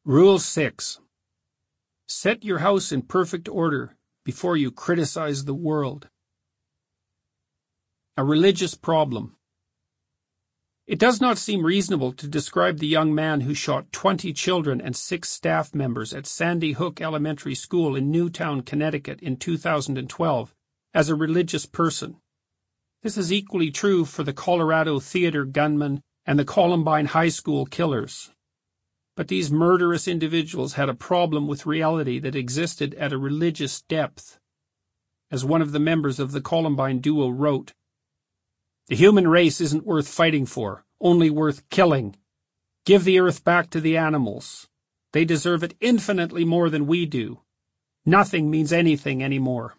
Rule 6. Set your house in perfect order before you criticize the world. A religious problem. It does not seem reasonable to describe the young man who shot 20 children and 6 staff members at Sandy Hook Elementary School in Newtown, Connecticut in 2012 as a religious person. This is equally true for the Colorado Theater gunman and the Columbine High School killers. But these murderous individuals had a problem with reality that existed at a religious depth. As one of the members of the Columbine duo wrote, "The human race isn't worth fighting for, only worth killing. Give the earth back to the animals. They deserve it infinitely more than we do. Nothing means anything anymore."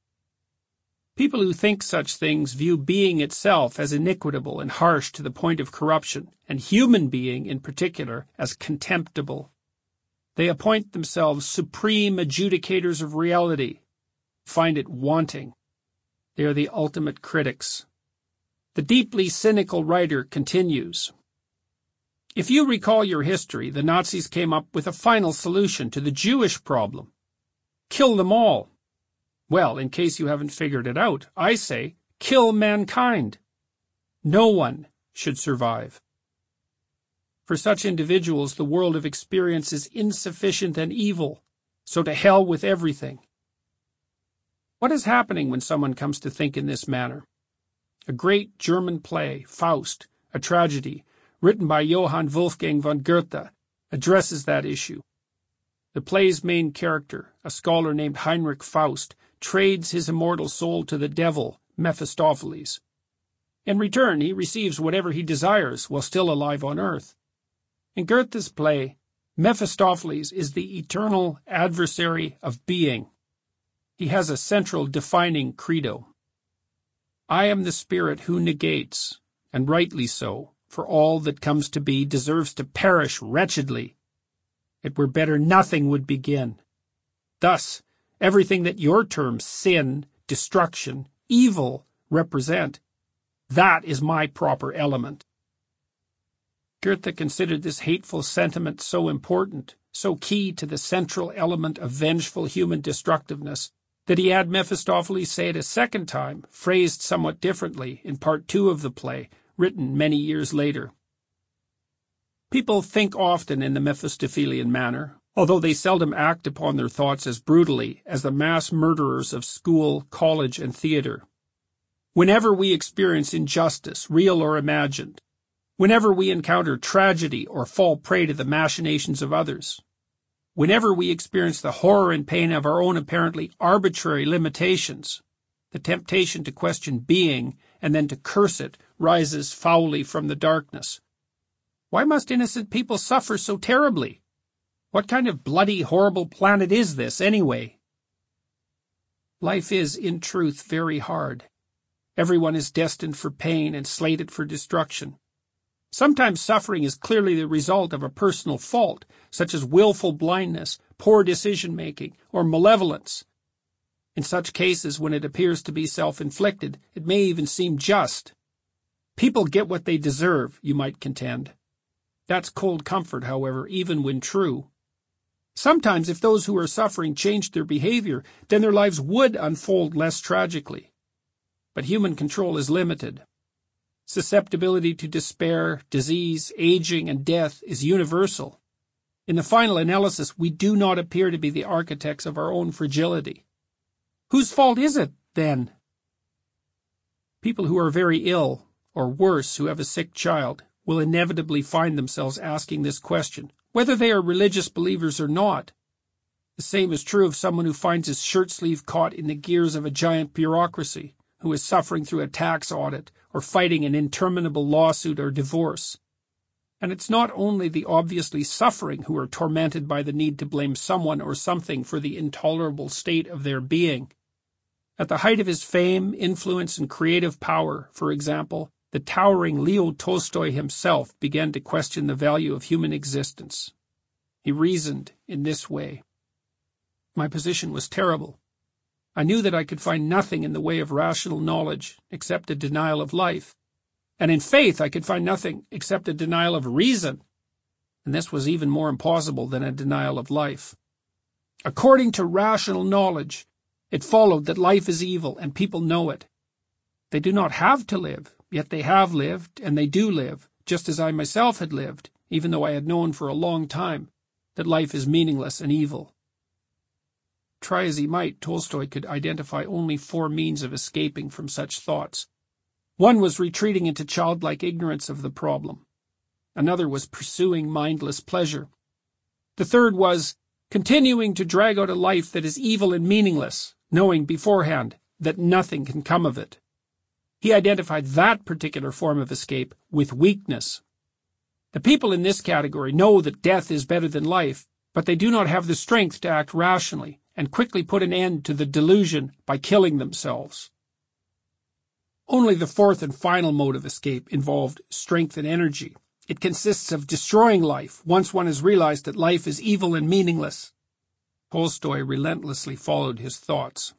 People who think such things view being itself as iniquitable and harsh to the point of corruption, and human being in particular as contemptible. They appoint themselves supreme adjudicators of reality, find it wanting. They are the ultimate critics. The deeply cynical writer continues, "If you recall your history, the Nazis came up with a final solution to the Jewish problem. Kill them all. Well, in case you haven't figured it out, I say, kill mankind. No one should survive." For such individuals, the world of experience is insufficient and evil, so to hell with everything. What is happening when someone comes to think in this manner? A great German play, Faust, a tragedy, written by Johann Wolfgang von Goethe, addresses that issue. The play's main character, a scholar named Heinrich Faust, trades his immortal soul to the devil, Mephistopheles. In return, he receives whatever he desires while still alive on earth. In Goethe's play, Mephistopheles is the eternal adversary of being. He has a central defining credo. "I am the spirit who negates, and rightly so, for all that comes to be deserves to perish wretchedly. It were better nothing would begin. Thus, everything that your terms sin, destruction, evil represent, that is my proper element." Goethe considered this hateful sentiment so important, so key to the central element of vengeful human destructiveness, that he had Mephistopheles say it a second time, phrased somewhat differently, in part 2 of the play, written many years later. People think often in the Mephistophelian manner, although they seldom act upon their thoughts as brutally as the mass murderers of school, college, and theater. Whenever we experience injustice, real or imagined, whenever we encounter tragedy or fall prey to the machinations of others, whenever we experience the horror and pain of our own apparently arbitrary limitations, the temptation to question being and then to curse it rises foully from the darkness. Why must innocent people suffer so terribly? What kind of bloody, horrible planet is this, anyway? Life is, in truth, very hard. Everyone is destined for pain and slated for destruction. Sometimes suffering is clearly the result of a personal fault, such as willful blindness, poor decision-making, or malevolence. In such cases, when it appears to be self-inflicted, it may even seem just. People get what they deserve, you might contend. That's cold comfort, however, even when true. Sometimes, if those who are suffering changed their behavior, then their lives would unfold less tragically. But human control is limited. Susceptibility to despair, disease, aging, and death is universal. In the final analysis, we do not appear to be the architects of our own fragility. Whose fault is it, then? People who are very ill, or worse, who have a sick child, will inevitably find themselves asking this question, whether they are religious believers or not. The same is true of someone who finds his shirt sleeve caught in the gears of a giant bureaucracy, who is suffering through a tax audit or fighting an interminable lawsuit or divorce. And it's not only the obviously suffering who are tormented by the need to blame someone or something for the intolerable state of their being. At the height of his fame, influence, and creative power, for example, the towering Leo Tolstoy himself began to question the value of human existence. He reasoned in this way. My position was terrible. I knew that I could find nothing in the way of rational knowledge except a denial of life, and in faith I could find nothing except a denial of reason. and this was even more impossible than a denial of life. According to rational knowledge, it followed that life is evil and people know it. They do not have to live, yet they have lived, and they do live, just as I myself had lived, even though I had known for a long time that life is meaningless and evil. Try as he might, Tolstoy could identify only 4 means of escaping from such thoughts. One was retreating into childlike ignorance of the problem. Another was pursuing mindless pleasure. The third was continuing to drag out a life that is evil and meaningless, knowing beforehand that nothing can come of it. He identified that particular form of escape with weakness. The people in this category know that death is better than life, but they do not have the strength to act rationally and quickly put an end to the delusion by killing themselves. Only the fourth and final mode of escape involved strength and energy. It consists of destroying life once one has realized that life is evil and meaningless. Tolstoy relentlessly followed his thoughts.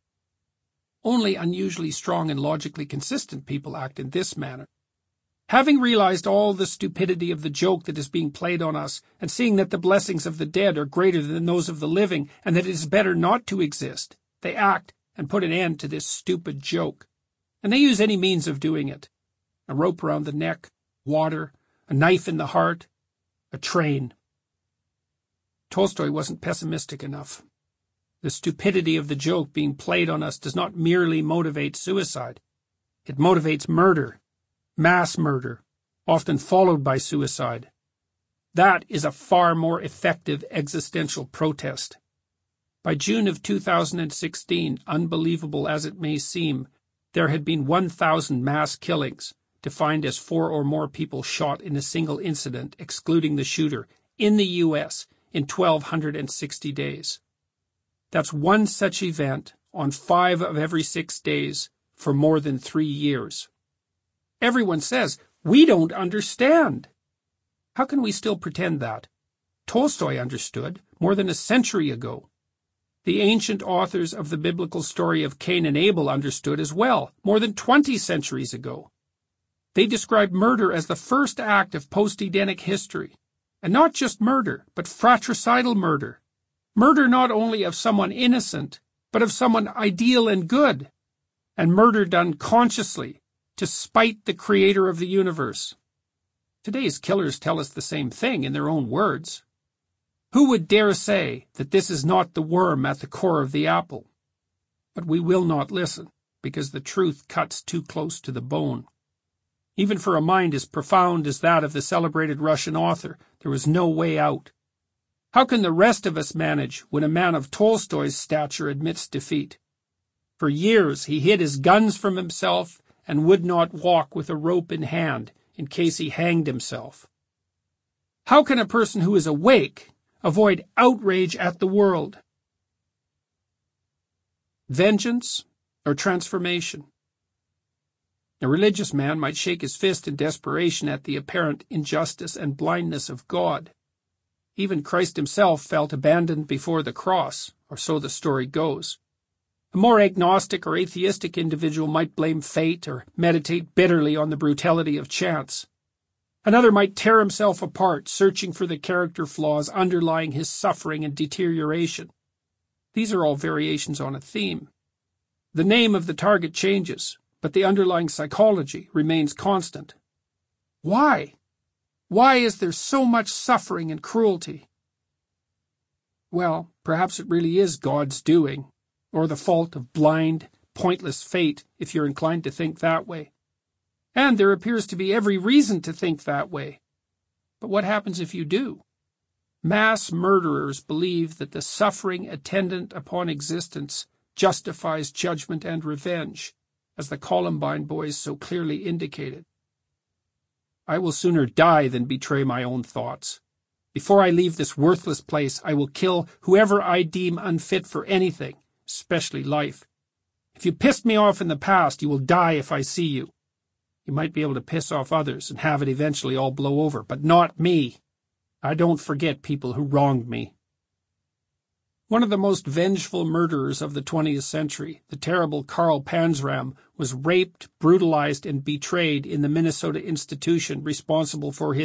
Only unusually strong and logically consistent people act in this manner. Having realized all the stupidity of the joke that is being played on us, and seeing that the blessings of the dead are greater than those of the living, and that it is better not to exist, they act and put an end to this stupid joke. And they use any means of doing it. A rope around the neck, water, a knife in the heart, a train. Tolstoy wasn't pessimistic enough. The stupidity of the joke being played on us does not merely motivate suicide. It motivates murder. Mass murder, often followed by suicide. That is a far more effective existential protest. By June of 2016, unbelievable as it may seem, there had been 1,000 mass killings, defined as 4 or more people shot in a single incident, excluding the shooter, in the U.S. in 1,260 days. That's one such event on 5 of every 6 days for more than 3 years. Everyone says, we don't understand. How can we still pretend that? Tolstoy understood more than a century ago. The ancient authors of the biblical story of Cain and Abel understood as well, more than 20 centuries ago. They described murder as the first act of post-Edenic history. And not just murder, but fratricidal murder. Murder not only of someone innocent, but of someone ideal and good. And murder done consciously, to spite the creator of the universe. Today's killers tell us the same thing in their own words. Who would dare say that this is not the worm at the core of the apple? But we will not listen, because the truth cuts too close to the bone. Even for a mind as profound as that of the celebrated Russian author, there was no way out. How can the rest of us manage when a man of Tolstoy's stature admits defeat? For years he hid his guns from himself and would not walk with a rope in hand in case he hanged himself. How can a person who is awake avoid outrage at the world? Vengeance or transformation? A religious man might shake his fist in desperation at the apparent injustice and blindness of God. Even Christ himself felt abandoned before the cross, or so the story goes. A more agnostic or atheistic individual might blame fate or meditate bitterly on the brutality of chance. Another might tear himself apart, searching for the character flaws underlying his suffering and deterioration. These are all variations on a theme. The name of the target changes, but the underlying psychology remains constant. Why? Why is there so much suffering and cruelty? Well, perhaps it really is God's doing, or the fault of blind, pointless fate, if you're inclined to think that way. And there appears to be every reason to think that way. But what happens if you do? Mass murderers believe that the suffering attendant upon existence justifies judgment and revenge, as the Columbine boys so clearly indicated. I will sooner die than betray my own thoughts. Before I leave this worthless place, I will kill whoever I deem unfit for anything, especially life. If you pissed me off in the past, you will die if I see you. You might be able to piss off others and have it eventually all blow over, but not me. I don't forget people who wronged me. One of the most vengeful murderers of the 20th century, the terrible Karl Panzram, was raped, brutalized, and betrayed in the Minnesota institution responsible for his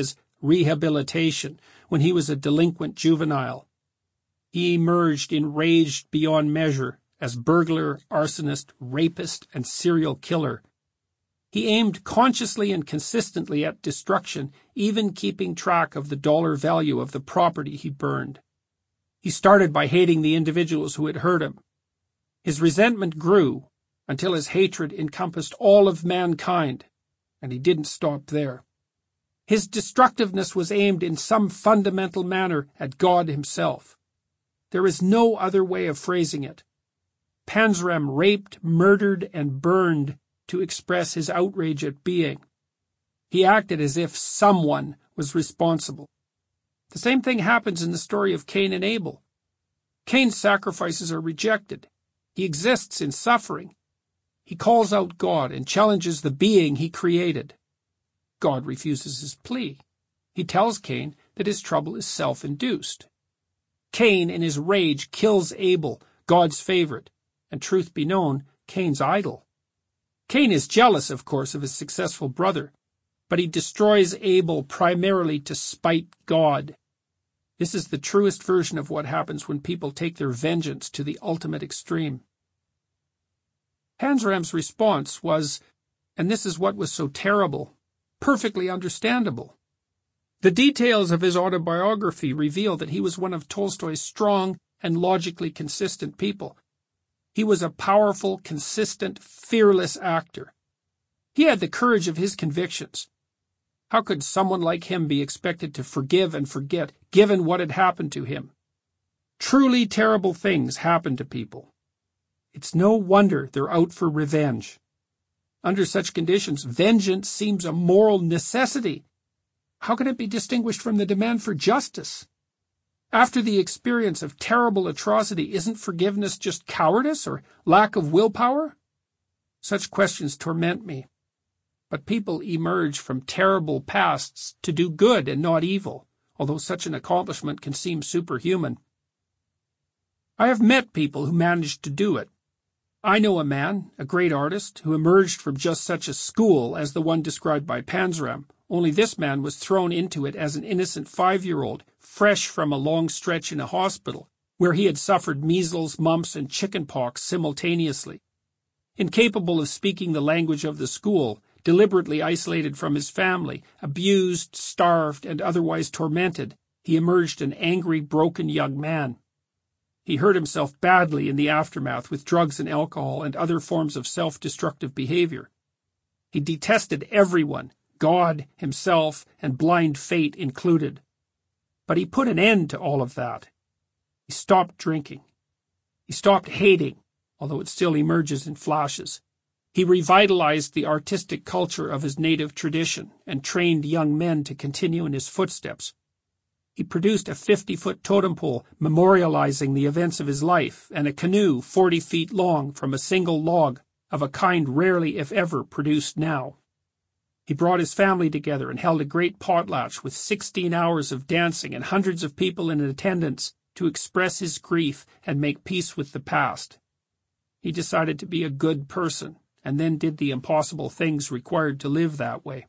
rehabilitation, when he was a delinquent juvenile. He emerged enraged beyond measure as burglar, arsonist, rapist, and serial killer. He aimed consciously and consistently at destruction, even keeping track of the dollar value of the property he burned. He started by hating the individuals who had hurt him. His resentment grew until his hatred encompassed all of mankind, and he didn't stop there. His destructiveness was aimed in some fundamental manner at God himself. There is no other way of phrasing it. Panzram raped, murdered, and burned to express his outrage at being. He acted as if someone was responsible. The same thing happens in the story of Cain and Abel. Cain's sacrifices are rejected. He exists in suffering. He calls out God and challenges the being he created. God refuses his plea. He tells Cain that his trouble is self-induced. Cain, in his rage, kills Abel, God's favorite, and truth be known, Cain's idol. Cain is jealous, of course, of his successful brother, but he destroys Abel primarily to spite God. This is the truest version of what happens when people take their vengeance to the ultimate extreme. Panzram's response was, and this is what was so terrible, perfectly understandable. The details of his autobiography reveal that he was one of Tolstoy's strong and logically consistent people. He was a powerful, consistent, fearless actor. He had the courage of his convictions. How could someone like him be expected to forgive and forget, given what had happened to him? Truly terrible things happen to people. It's no wonder they're out for revenge. Under such conditions, vengeance seems a moral necessity. How can it be distinguished from the demand for justice? After the experience of terrible atrocity, isn't forgiveness just cowardice or lack of willpower? Such questions torment me. But people emerge from terrible pasts to do good and not evil, although such an accomplishment can seem superhuman. I have met people who managed to do it. I know a man, a great artist, who emerged from just such a school as the one described by Panzram, only this man was thrown into it as an innocent 5-year-old, fresh from a long stretch in a hospital, where he had suffered measles, mumps, and chickenpox simultaneously. Incapable of speaking the language of the school, deliberately isolated from his family, abused, starved, and otherwise tormented, he emerged an angry, broken young man. He hurt himself badly in the aftermath with drugs and alcohol and other forms of self-destructive behavior. He detested everyone, God, himself, and blind fate included. But he put an end to all of that. He stopped drinking. He stopped hating, although it still emerges in flashes. He revitalized the artistic culture of his native tradition and trained young men to continue in his footsteps. He produced a 50-foot totem pole memorializing the events of his life and a canoe 40 feet long from a single log of a kind rarely, if ever, produced now. He brought his family together and held a great potlatch with 16 hours of dancing and hundreds of people in attendance to express his grief and make peace with the past. He decided to be a good person and then did the impossible things required to live that way.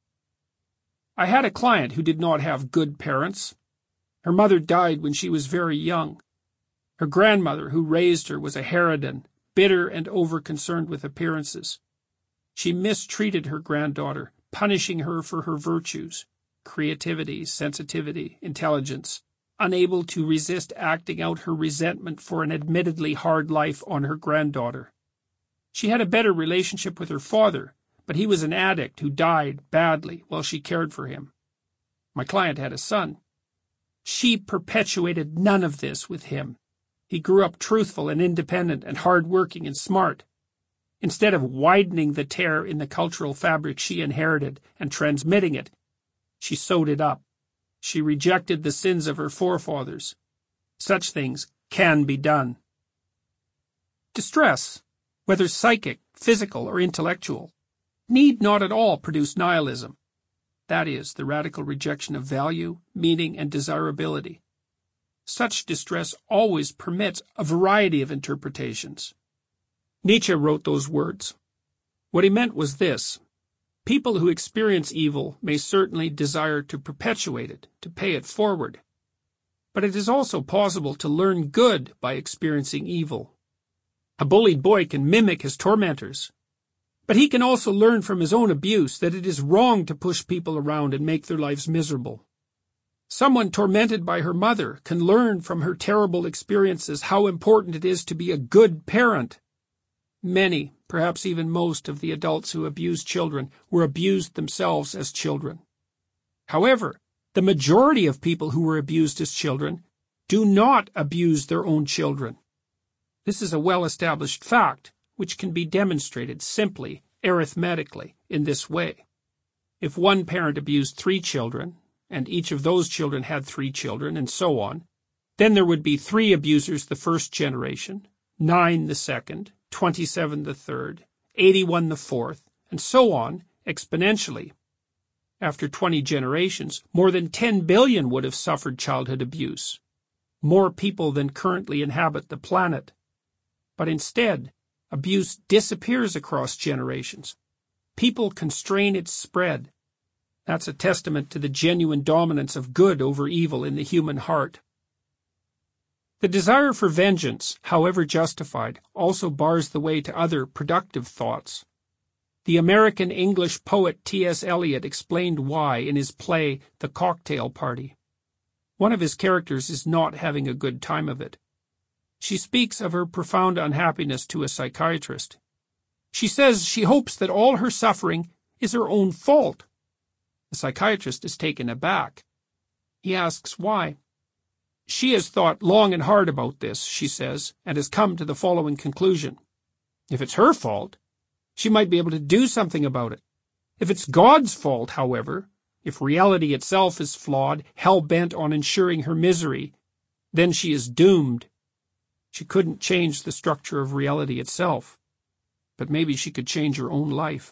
I had a client who did not have good parents. Her mother died when she was very young. Her grandmother, who raised her, was a harridan, bitter and over-concerned with appearances. She mistreated her granddaughter, punishing her for her virtues, creativity, sensitivity, intelligence, unable to resist acting out her resentment for an admittedly hard life on her granddaughter. She had a better relationship with her father, but he was an addict who died badly while she cared for him. My client had a son. She perpetuated none of this with him. He grew up truthful and independent and hard-working and smart. Instead of widening the tear in the cultural fabric she inherited and transmitting it, she sewed it up. She rejected the sins of her forefathers. Such things can be done. Distress, whether psychic, physical, or intellectual, need not at all produce nihilism. That is, the radical rejection of value, meaning, and desirability. Such distress always permits a variety of interpretations. Nietzsche wrote those words. What he meant was this: People who experience evil may certainly desire to perpetuate it, to pay it forward. But it is also possible to learn good by experiencing evil. A bullied boy can mimic his tormentors, but he can also learn from his own abuse that it is wrong to push people around and make their lives miserable. Someone tormented by her mother can learn from her terrible experiences how important it is to be a good parent. Many, perhaps even most, of the adults who abuse children were abused themselves as children. However, the majority of people who were abused as children do not abuse their own children. This is a well-established fact, which can be demonstrated simply, arithmetically, in this way. If one parent abused 3 children, and each of those children had 3 children, and so on, then there would be 3 abusers the first generation, 9 the second, 27 the third, 81 the fourth, and so on, exponentially. After 20 generations, more than 10 billion would have suffered childhood abuse, more people than currently inhabit the planet. But instead, abuse disappears across generations. People constrain its spread. That's a testament to the genuine dominance of good over evil in the human heart. The desire for vengeance, however justified, also bars the way to other productive thoughts. The American-English poet T.S. Eliot explained why in his play The Cocktail Party. One of his characters is not having a good time of it. She speaks of her profound unhappiness to a psychiatrist. She says she hopes that all her suffering is her own fault. The psychiatrist is taken aback. He asks why. She has thought long and hard about this, she says, and has come to the following conclusion. If it's her fault, she might be able to do something about it. If it's God's fault, however, if reality itself is flawed, hell-bent on ensuring her misery, then she is doomed. She couldn't change the structure of reality itself, but maybe she could change her own life.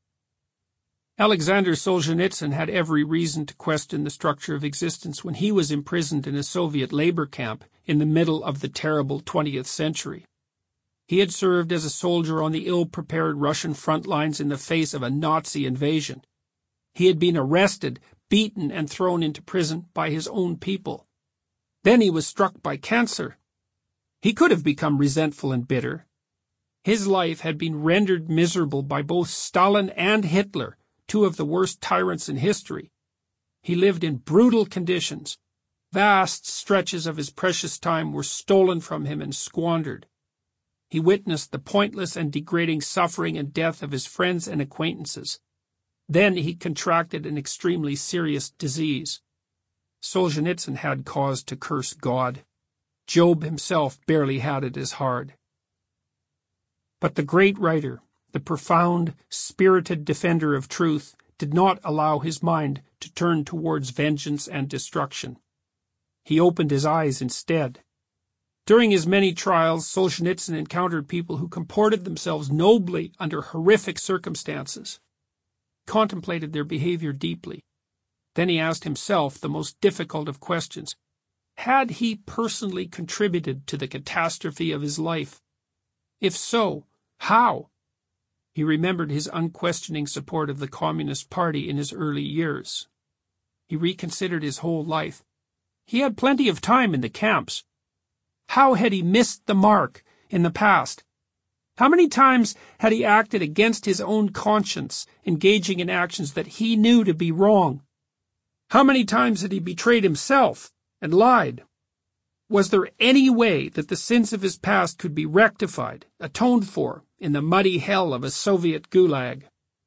Alexander Solzhenitsyn had every reason to question the structure of existence when he was imprisoned in a Soviet labor camp in the middle of the terrible 20th century. He had served as a soldier on the ill-prepared Russian front lines in the face of a Nazi invasion. He had been arrested, beaten, and thrown into prison by his own people. Then he was struck by cancer. He could have become resentful and bitter. His life had been rendered miserable by both Stalin and Hitler, 2 of the worst tyrants in history. He lived in brutal conditions. Vast stretches of his precious time were stolen from him and squandered. He witnessed the pointless and degrading suffering and death of his friends and acquaintances. Then he contracted an extremely serious disease. Solzhenitsyn had cause to curse God. Job himself barely had it as hard. But the great writer, the profound, spirited defender of truth, did not allow his mind to turn towards vengeance and destruction. He opened his eyes instead. During his many trials, Solzhenitsyn encountered people who comported themselves nobly under horrific circumstances. He contemplated their behavior deeply. Then he asked himself the most difficult of questions. Had he personally contributed to the catastrophe of his life? If so, how? He remembered his unquestioning support of the Communist Party in his early years. He reconsidered his whole life. He had plenty of time in the camps. How had he missed the mark in the past? How many times had he acted against his own conscience, engaging in actions that he knew to be wrong? How many times had he betrayed himself and lied? Was there any way that the sins of his past could be rectified, atoned for, in the muddy hell of a Soviet gulag?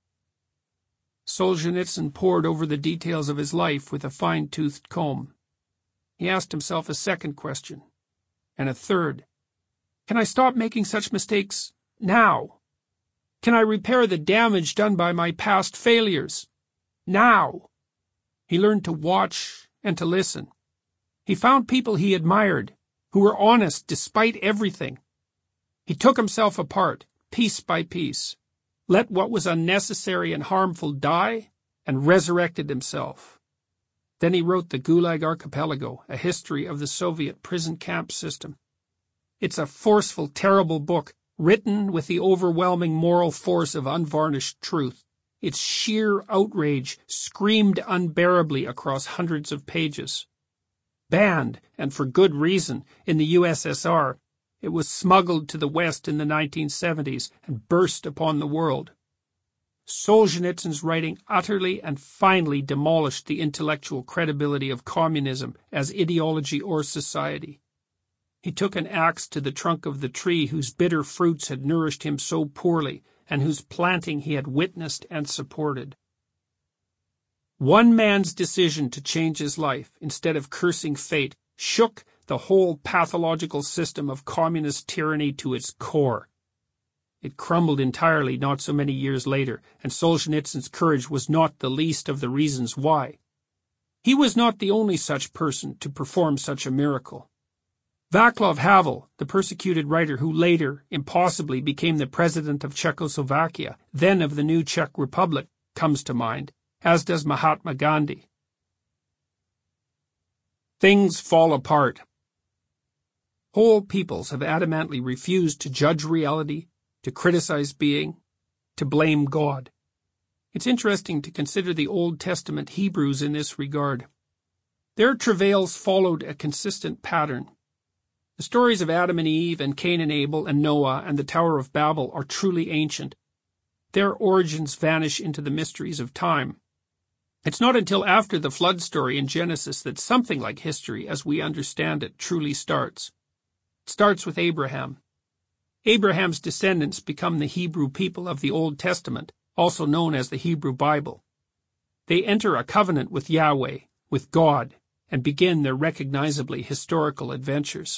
Solzhenitsyn pored over the details of his life with a fine-toothed comb. He asked himself a second question, and a third. Can I stop making such mistakes now? Can I repair the damage done by my past failures now? He learned to watch and to listen. He found people he admired, who were honest despite everything. He took himself apart, piece by piece, let what was unnecessary and harmful die, and resurrected himself. Then he wrote the Gulag Archipelago, a history of the Soviet prison camp system. It's a forceful, terrible book, written with the overwhelming moral force of unvarnished truth. Its sheer outrage screamed unbearably across hundreds of pages. Banned, and for good reason, in the USSR, it was smuggled to the West in the 1970s and burst upon the world. Solzhenitsyn's writing utterly and finally demolished the intellectual credibility of communism as ideology or society. He took an axe to the trunk of the tree whose bitter fruits had nourished him so poorly, and whose planting he had witnessed and supported. One man's decision to change his life, instead of cursing fate, shook the whole pathological system of communist tyranny to its core. It crumbled entirely not so many years later, and Solzhenitsyn's courage was not the least of the reasons why. He was not the only such person to perform such a miracle. Václav Havel, the persecuted writer who later, impossibly, became the president of Czechoslovakia, then of the new Czech Republic, comes to mind, as does Mahatma Gandhi. Things fall apart. Whole peoples have adamantly refused to judge reality, to criticize being, to blame God. It's interesting to consider the Old Testament Hebrews in this regard. Their travails followed a consistent pattern. The stories of Adam and Eve and Cain and Abel and Noah and the Tower of Babel are truly ancient. Their origins vanish into the mysteries of time. It's not until after the flood story in Genesis that something like history, as we understand it, truly starts. It starts with Abraham. Abraham's descendants become the Hebrew people of the Old Testament, also known as the Hebrew Bible. They enter a covenant with Yahweh, with God, and begin their recognizably historical adventures.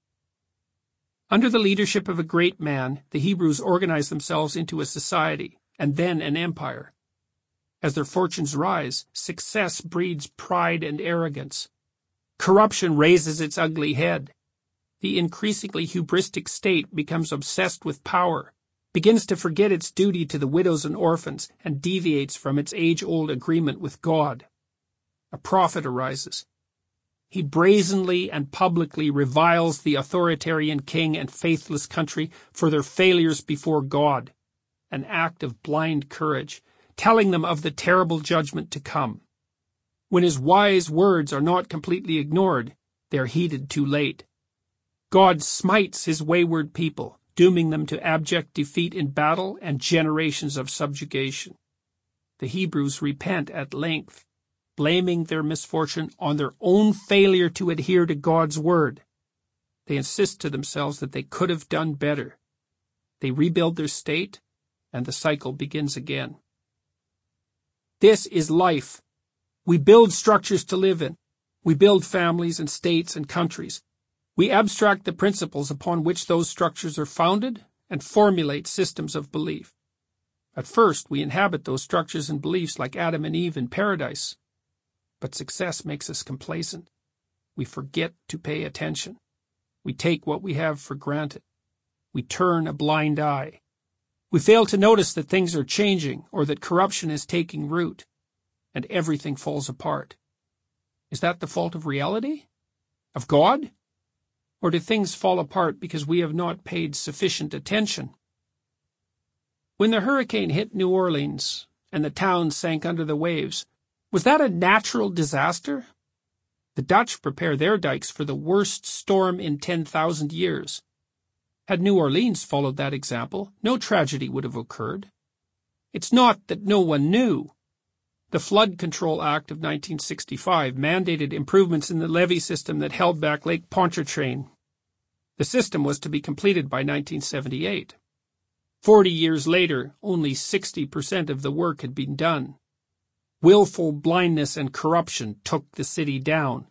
Under the leadership of a great man, the Hebrews organize themselves into a society, and then an empire. As their fortunes rise, success breeds pride and arrogance. Corruption raises its ugly head. The increasingly hubristic state becomes obsessed with power, begins to forget its duty to the widows and orphans, and deviates from its age-old agreement with God. A prophet arises. He brazenly and publicly reviles the authoritarian king and faithless country for their failures before God, an act of blind courage, telling them of the terrible judgment to come. When his wise words are not completely ignored, they are heeded too late. God smites his wayward people, dooming them to abject defeat in battle and generations of subjugation. The Hebrews repent at length, blaming their misfortune on their own failure to adhere to God's word. They insist to themselves that they could have done better. They rebuild their state, and the cycle begins again. This is life. We build structures to live in. We build families and states and countries. We abstract the principles upon which those structures are founded and formulate systems of belief. At first, we inhabit those structures and beliefs like Adam and Eve in paradise. But success makes us complacent. We forget to pay attention. We take what we have for granted. We turn a blind eye. We fail to notice that things are changing or that corruption is taking root, and everything falls apart. Is that the fault of reality? Of God? Or do things fall apart because we have not paid sufficient attention? When the hurricane hit New Orleans and the town sank under the waves, was that a natural disaster? The Dutch prepare their dikes for the worst storm in 10,000 years. Had New Orleans followed that example, no tragedy would have occurred. It's not that no one knew. The Flood Control Act of 1965 mandated improvements in the levee system that held back Lake Pontchartrain. The system was to be completed by 1978. 40 years later, only 60% of the work had been done. Willful blindness and corruption took the city down.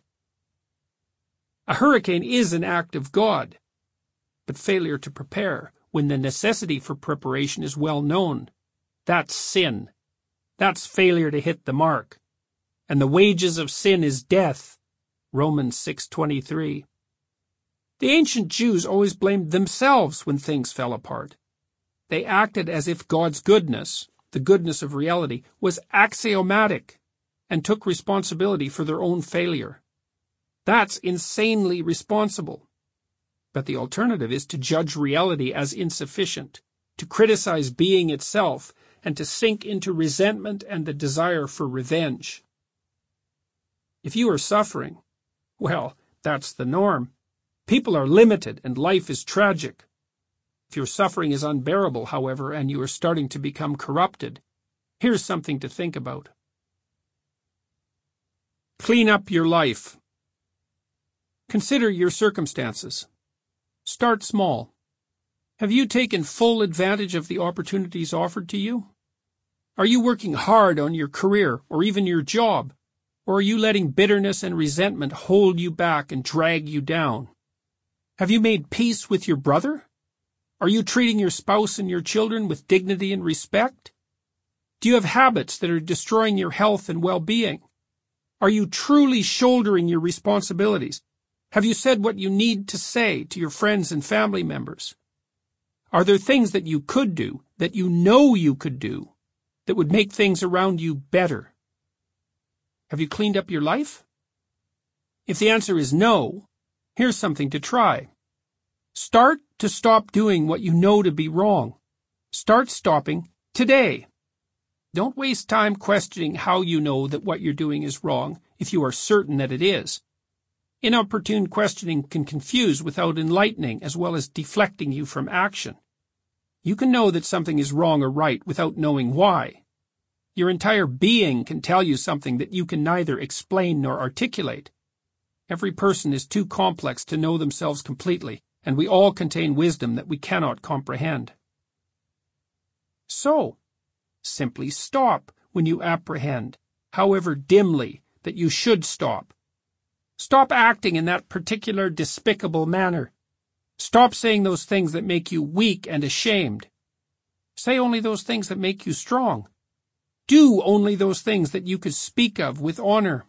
A hurricane is an act of God, but failure to prepare, when the necessity for preparation is well known, that's sin. That's failure to hit the mark. And the wages of sin is death. Romans 6:23. The ancient Jews always blamed themselves when things fell apart. They acted as if God's goodness, the goodness of reality, was axiomatic and took responsibility for their own failure. That's insanely responsible. But the alternative is to judge reality as insufficient, to criticize being itself, and to sink into resentment and the desire for revenge. If you are suffering, well, that's the norm. People are limited and life is tragic. If your suffering is unbearable, however, and you are starting to become corrupted, here's something to think about. Clean up your life. Consider your circumstances. Start small. Have you taken full advantage of the opportunities offered to you? Are you working hard on your career or even your job? Or are you letting bitterness and resentment hold you back and drag you down? Have you made peace with your brother? Are you treating your spouse and your children with dignity and respect? Do you have habits that are destroying your health and well-being? Are you truly shouldering your responsibilities? Have you said what you need to say to your friends and family members? Are there things that you could do, that you know you could do, that would make things around you better? Have you cleaned up your life? If the answer is no, here's something to try. Start to stop doing what you know to be wrong. Start stopping today. Don't waste time questioning how you know that what you're doing is wrong if you are certain that it is. Inopportune questioning can confuse without enlightening as well as deflecting you from action. You can know that something is wrong or right without knowing why. Your entire being can tell you something that you can neither explain nor articulate. Every person is too complex to know themselves completely, and we all contain wisdom that we cannot comprehend. So, simply stop when you apprehend, however dimly, that you should stop. Stop acting in that particular despicable manner. Stop saying those things that make you weak and ashamed. Say only those things that make you strong. Do only those things that you could speak of with honor.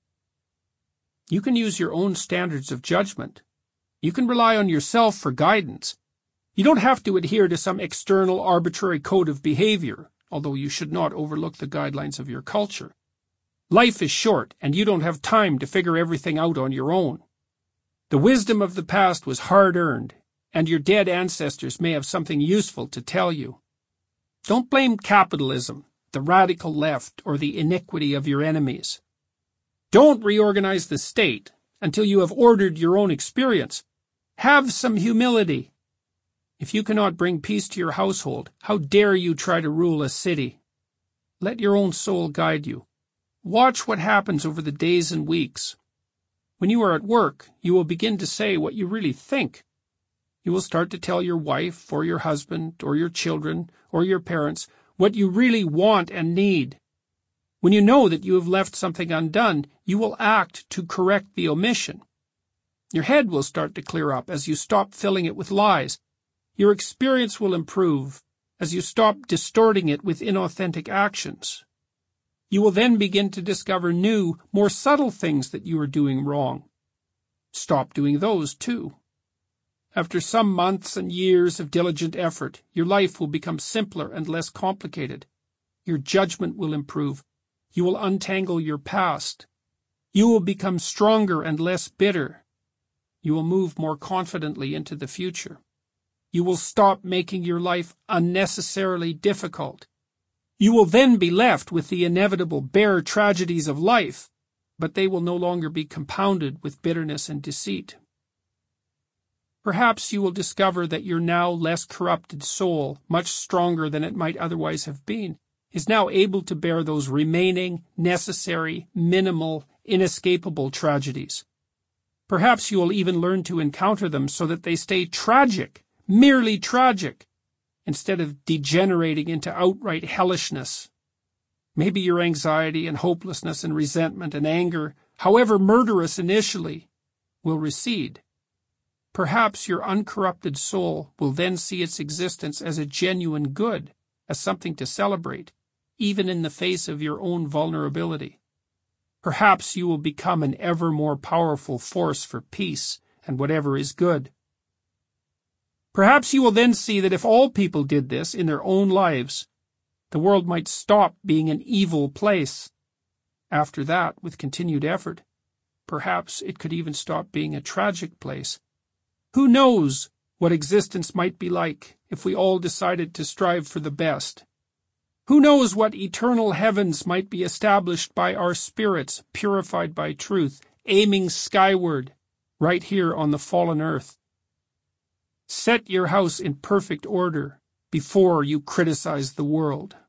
You can use your own standards of judgment. You can rely on yourself for guidance. You don't have to adhere to some external arbitrary code of behavior, although you should not overlook the guidelines of your culture. Life is short, and you don't have time to figure everything out on your own. The wisdom of the past was hard-earned, and your dead ancestors may have something useful to tell you. Don't blame capitalism, the radical left, or the iniquity of your enemies. Don't reorganize the state until you have ordered your own experience. Have some humility. If you cannot bring peace to your household, how dare you try to rule a city? Let your own soul guide you. Watch what happens over the days and weeks. When you are at work, you will begin to say what you really think. You will start to tell your wife or your husband or your children or your parents what you really want and need. When you know that you have left something undone, you will act to correct the omission. Your head will start to clear up as you stop filling it with lies. Your experience will improve as you stop distorting it with inauthentic actions. You will then begin to discover new, more subtle things that you are doing wrong. Stop doing those too. After some months and years of diligent effort, your life will become simpler and less complicated. Your judgment will improve. You will untangle your past. You will become stronger and less bitter. You will move more confidently into the future. You will stop making your life unnecessarily difficult. You will then be left with the inevitable bare tragedies of life, but they will no longer be compounded with bitterness and deceit. Perhaps you will discover that your now less corrupted soul, much stronger than it might otherwise have been, is now able to bear those remaining, necessary, minimal, inescapable tragedies. Perhaps you will even learn to encounter them so that they stay tragic, merely tragic, instead of degenerating into outright hellishness. Maybe your anxiety and hopelessness and resentment and anger, however murderous initially, will recede. Perhaps your uncorrupted soul will then see its existence as a genuine good, as something to celebrate, even in the face of your own vulnerability. Perhaps you will become an ever more powerful force for peace and whatever is good. Perhaps you will then see that if all people did this in their own lives, the world might stop being an evil place. After that, with continued effort, perhaps it could even stop being a tragic place. Who knows what existence might be like if we all decided to strive for the best? Who knows what eternal heavens might be established by our spirits, purified by truth, aiming skyward, right here on the fallen earth. Set your house in perfect order before you criticize the world.